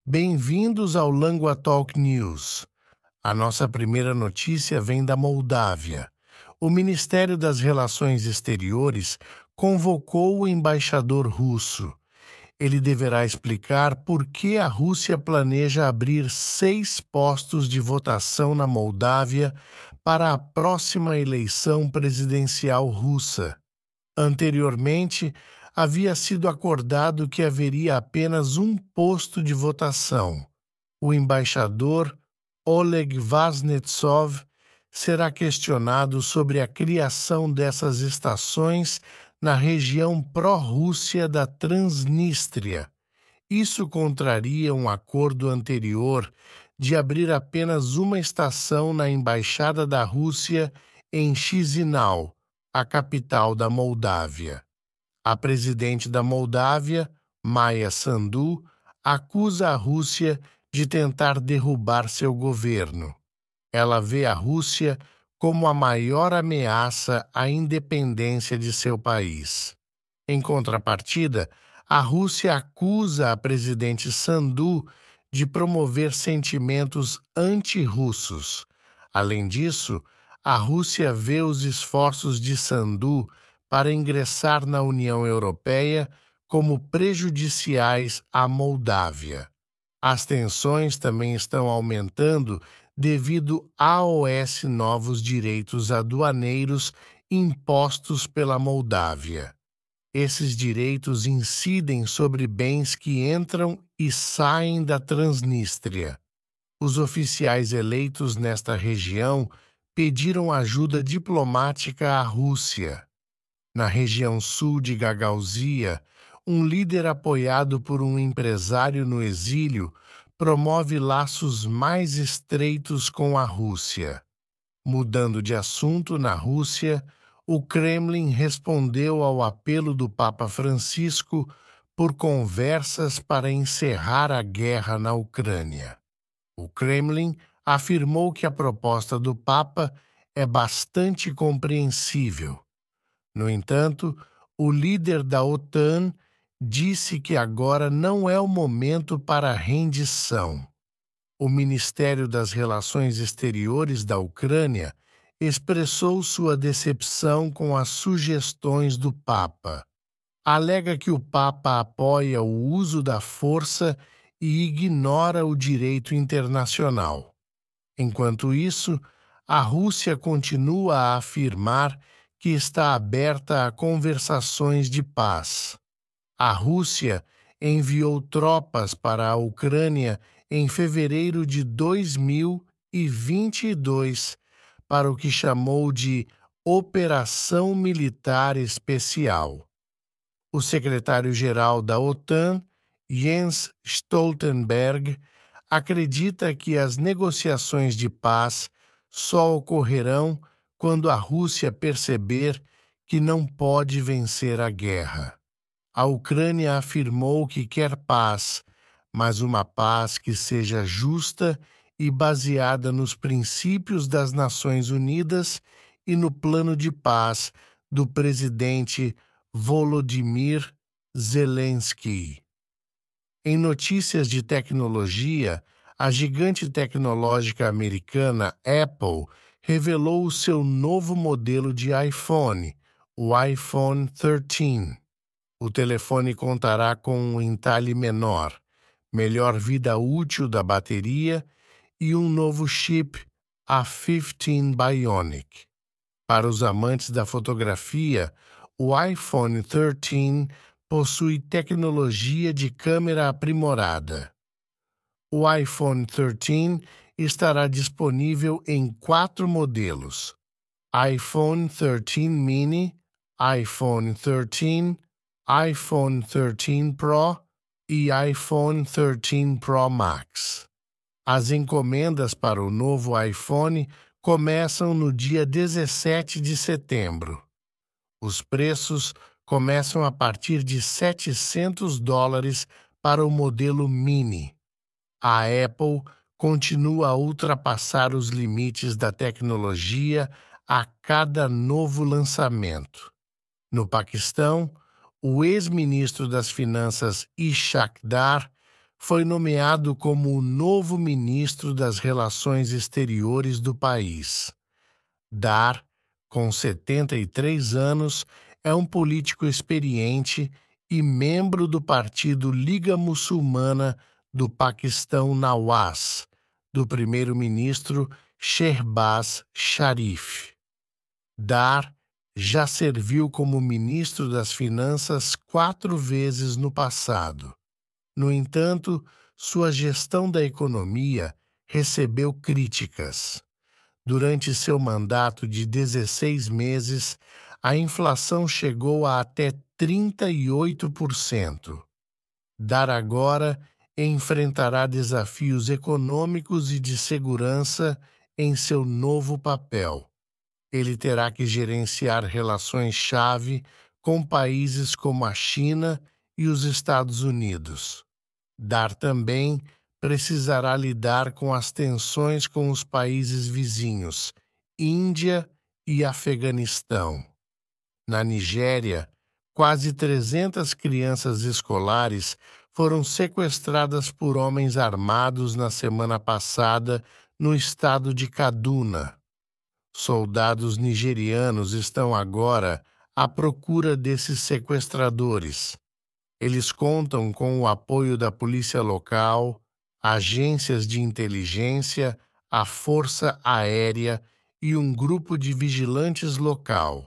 Bem-vindos ao Lingua Talk News. A nossa primeira notícia vem da Moldávia. O Ministério das Relações Exteriores convocou o embaixador russo. Ele deverá explicar por que a Rússia planeja abrir 6 postos de votação na Moldávia para a próxima eleição presidencial russa. Anteriormente, havia sido acordado que haveria apenas um posto de votação. O embaixador Oleg Vaznetsov será questionado sobre a criação dessas estações na região pró-Rússia da Transnistria. Isso contraria um acordo anterior de abrir apenas uma estação na Embaixada da Rússia em Chisinau, a capital da Moldávia. A presidente da Moldávia, Maia Sandu, acusa a Rússia de tentar derrubar seu governo. Ela vê a Rússia como a maior ameaça à independência de seu país. Em contrapartida, a Rússia acusa a presidente Sandu de promover sentimentos anti-russos. Além disso, a Rússia vê os esforços de Sandu para ingressar na União Europeia como prejudiciais à Moldávia. As tensões também estão aumentando devido aos novos direitos aduaneiros impostos pela Moldávia. Esses direitos incidem sobre bens que entram e saem da Transnistria. Os oficiais eleitos nesta região pediram ajuda diplomática à Rússia. Na região sul de Gagauzia, um líder apoiado por um empresário no exílio promove laços mais estreitos com a Rússia. Mudando de assunto, na Rússia, o Kremlin respondeu ao apelo do Papa Francisco por conversas para encerrar a guerra na Ucrânia. O Kremlin afirmou que a proposta do Papa é bastante compreensível. No entanto, o líder da OTAN disse que agora não é o momento para rendição. O Ministério das Relações Exteriores da Ucrânia expressou sua decepção com as sugestões do Papa. Alega que o Papa apoia o uso da força e ignora o direito internacional. Enquanto isso, a Rússia continua a afirmar que está aberta a conversações de paz. A Rússia enviou tropas para a Ucrânia em fevereiro de 2022 para o que chamou de Operação Militar Especial. O secretário-geral da OTAN, Jens Stoltenberg, acredita que as negociações de paz só ocorrerão quando a Rússia perceber que não pode vencer a guerra. A Ucrânia afirmou que quer paz, mas uma paz que seja justa e baseada nos princípios das Nações Unidas e no plano de paz do presidente Volodymyr Zelensky. Em notícias de tecnologia, a gigante tecnológica americana Apple revelou o seu novo modelo de iPhone, o iPhone 13. O telefone contará com um entalhe menor, melhor vida útil da bateria e um novo chip A15 Bionic. Para os amantes da fotografia, o iPhone 13 possui tecnologia de câmera aprimorada. O iPhone 13 estará disponível em 4 modelos: iPhone 13 mini, iPhone 13, iPhone 13 Pro e iPhone 13 Pro Max. As encomendas para o novo iPhone começam no dia 17 de setembro. Os preços começam a partir de $700 para o modelo mini. A Apple continua a ultrapassar os limites da tecnologia a cada novo lançamento. No Paquistão, o ex-ministro das Finanças Ishaq Dar foi nomeado como o novo ministro das Relações Exteriores do país. Dar, com 73 anos, é um político experiente e membro do partido Liga Muçulmana do Paquistão Nawaz, do primeiro-ministro Shehbaz Sharif. Dar já serviu como ministro das Finanças 4 vezes no passado. No entanto, sua gestão da economia recebeu críticas. Durante seu mandato de 16 meses, a inflação chegou a até 38%. Dar agora enfrentará desafios econômicos e de segurança em seu novo papel. Ele terá que gerenciar relações-chave com países como a China e os Estados Unidos. Dar também precisará lidar com as tensões com os países vizinhos, Índia e Afeganistão. Na Nigéria, quase 300 crianças escolares foram sequestradas por homens armados na semana passada no estado de Kaduna. Soldados nigerianos estão agora à procura desses sequestradores. Eles contam com o apoio da polícia local, agências de inteligência, a Força Aérea e um grupo de vigilantes local.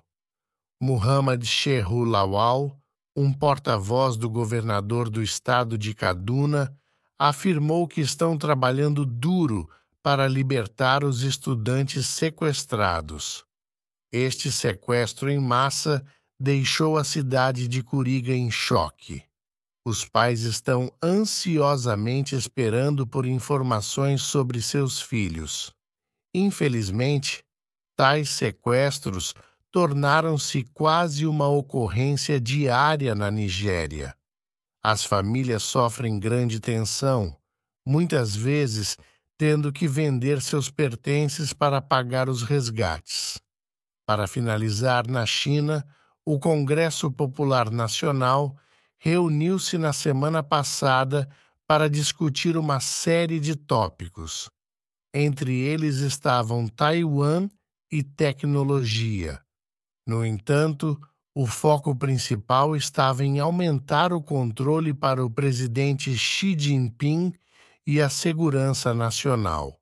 Muhammad Shehu Lawal, um porta-voz do governador do estado de Kaduna, afirmou que estão trabalhando duro para libertar os estudantes sequestrados. Este sequestro em massa deixou a cidade de Kuriga em choque. Os pais estão ansiosamente esperando por informações sobre seus filhos. Infelizmente, tais sequestros tornaram-se quase uma ocorrência diária na Nigéria. As famílias sofrem grande tensão, muitas vezes tendo que vender seus pertences para pagar os resgates. Para finalizar, na China, o Congresso Popular Nacional reuniu-se na semana passada para discutir uma série de tópicos. Entre eles estavam Taiwan e tecnologia. No entanto, o foco principal estava em aumentar o controle para o presidente Xi Jinping e a segurança nacional.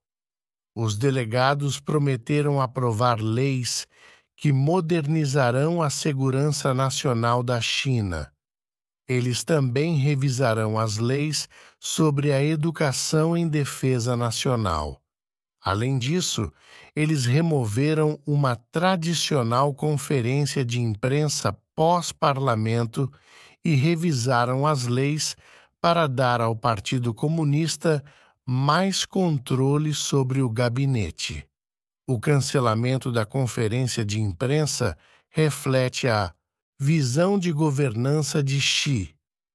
Os delegados prometeram aprovar leis que modernizarão a segurança nacional da China. Eles também revisarão as leis sobre a educação em defesa nacional. Além disso, eles removeram uma tradicional conferência de imprensa pós-parlamento e revisaram as leis para dar ao Partido Comunista mais controle sobre o gabinete. O cancelamento da conferência de imprensa reflete a visão de governança de Xi.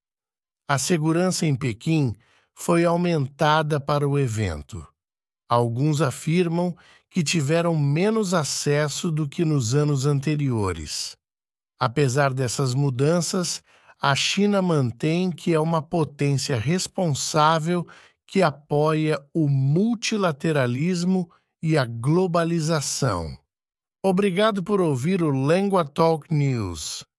A segurança em Pequim foi aumentada para o evento. Alguns afirmam que tiveram menos acesso do que nos anos anteriores. Apesar dessas mudanças, a China mantém que é uma potência responsável que apoia o multilateralismo e a globalização. Obrigado por ouvir o Lengua Talk News.